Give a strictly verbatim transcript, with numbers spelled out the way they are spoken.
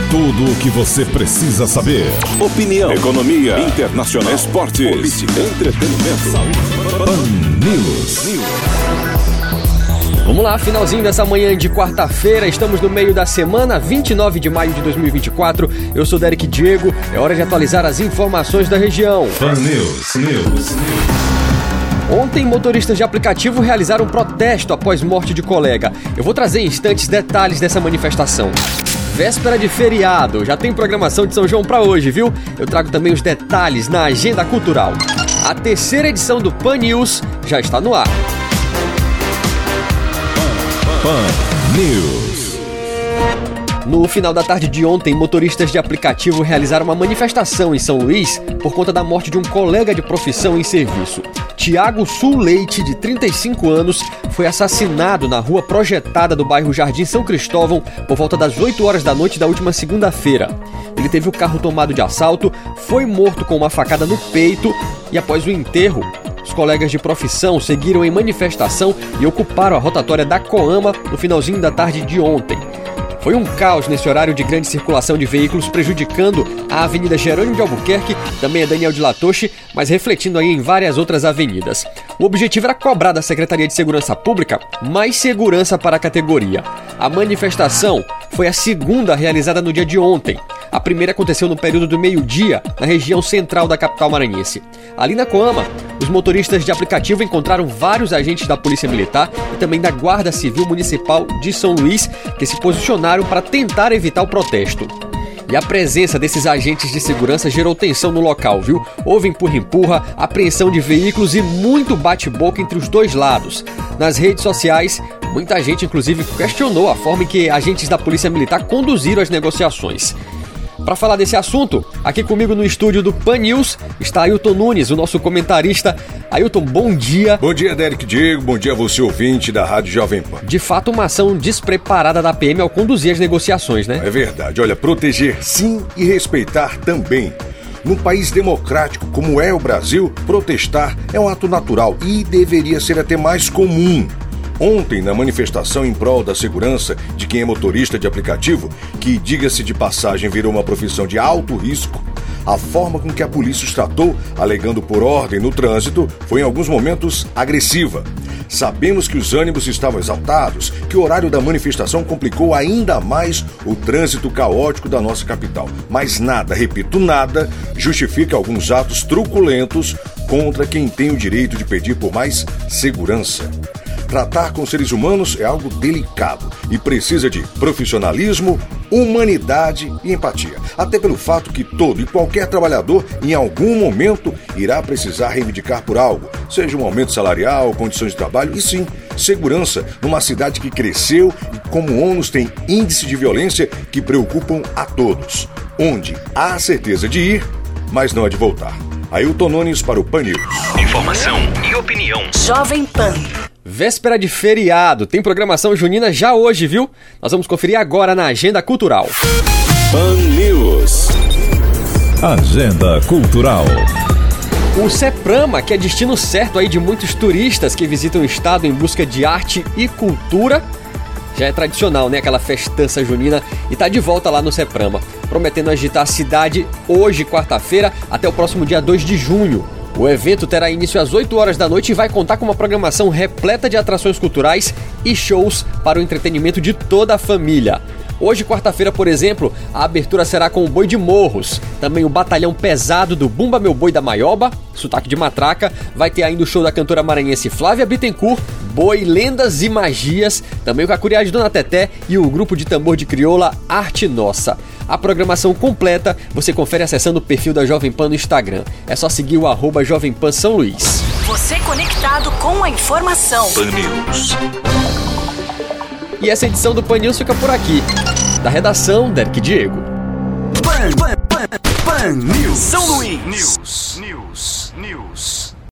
Tudo o que você precisa saber. Opinião, economia, internacional, esportes, política, entretenimento. Pan News. Vamos lá, finalzinho dessa manhã de quarta-feira, estamos no meio da semana, vinte e nove de maio de dois mil e vinte e quatro. Eu sou Derek Diego, é hora de atualizar as informações da região. Pan News. News. Ontem, motoristas de aplicativo realizaram um protesto após morte de colega. Eu vou trazer em instantes detalhes dessa manifestação. Véspera de feriado, já tem programação de São João para hoje, viu? Eu trago também os detalhes na agenda cultural. A terceira edição do Pan News já está no ar. Pan News. No final da tarde de ontem, motoristas de aplicativo realizaram uma manifestação em São Luís por conta da morte de um colega de profissão em serviço. Tiago Sul Leite, de trinta e cinco anos, foi assassinado na rua projetada do bairro Jardim São Cristóvão por volta das oito horas da noite da última segunda-feira. Ele teve o carro tomado de assalto, foi morto com uma facada no peito e após o enterro, os colegas de profissão seguiram em manifestação e ocuparam a rotatória da Coama no finalzinho da tarde de ontem. Foi um caos nesse horário de grande circulação de veículos, prejudicando a Avenida Jerônimo de Albuquerque, também a Daniel de Latoche, mas refletindo aí em várias outras avenidas. O objetivo era cobrar da Secretaria de Segurança Pública mais segurança para a categoria. A manifestação foi a segunda realizada no dia de ontem. A primeira aconteceu no período do meio-dia, na região central da capital maranhense. Ali na Coama, os motoristas de aplicativo encontraram vários agentes da Polícia Militar e também da Guarda Civil Municipal de São Luís, que se posicionaram para tentar evitar o protesto. E a presença desses agentes de segurança gerou tensão no local, viu? Houve empurra-empurra, apreensão de veículos e muito bate-boca entre os dois lados. Nas redes sociais, muita gente, inclusive, questionou a forma em que agentes da Polícia Militar conduziram as negociações. Para falar desse assunto, aqui comigo no estúdio do Pan News está Ailton Nunes, o nosso comentarista. Ailton, bom dia. Bom dia, Derek Diego. Bom dia a você, ouvinte da Rádio Jovem Pan. De fato, uma ação despreparada da P M ao conduzir as negociações, né? É verdade. Olha, proteger sim e respeitar também. Num país democrático como é o Brasil, protestar é um ato natural e deveria ser até mais comum. Ontem, na manifestação em prol da segurança de quem é motorista de aplicativo, que, diga-se de passagem, virou uma profissão de alto risco, a forma com que a polícia os tratou, alegando por ordem no trânsito, foi em alguns momentos agressiva. Sabemos que os ânimos estavam exaltados, que o horário da manifestação complicou ainda mais o trânsito caótico da nossa capital. Mas nada, repito, nada, justifica alguns atos truculentos contra quem tem o direito de pedir por mais segurança. Tratar com seres humanos é algo delicado e precisa de profissionalismo, humanidade e empatia. Até pelo fato que todo e qualquer trabalhador, em algum momento, irá precisar reivindicar por algo, seja um aumento salarial, condições de trabalho e sim, segurança numa cidade que cresceu e como ônus tem índice de violência que preocupam a todos, onde há a certeza de ir, mas não a de voltar. Ailton Nunes para o Pan News. Informação e opinião. Jovem Pan. Véspera de feriado, tem programação junina já hoje, viu? Nós vamos conferir agora na agenda cultural. Pan News. Agenda cultural. O CEPRAMA, que é destino certo aí de muitos turistas que visitam o estado em busca de arte e cultura, já é tradicional, né? Aquela festança junina, e tá de volta lá no CEPRAMA, prometendo agitar a cidade hoje, quarta-feira, até o próximo dia dois de junho. O evento terá início às oito horas da noite e vai contar com uma programação repleta de atrações culturais e shows para o entretenimento de toda a família. Hoje, quarta-feira, por exemplo, a abertura será com o Boi de Morros, também o Batalhão Pesado do Bumba Meu Boi da Maioba, sotaque de matraca, vai ter ainda o show da cantora maranhense Flávia Bittencourt, Boi, Lendas e Magias, também o Cacuriá de Dona Teté e o grupo de tambor de crioula Arte Nossa. A programação completa você confere acessando o perfil da Jovem Pan no Instagram. É só seguir o arroba Jovem Pan São Luís. Você conectado com a informação. Pan News. E essa edição do Pan News fica por aqui. Da redação, Derek Diego. Pan, Pan, Pan, Pan News. São Luís. News. News. News.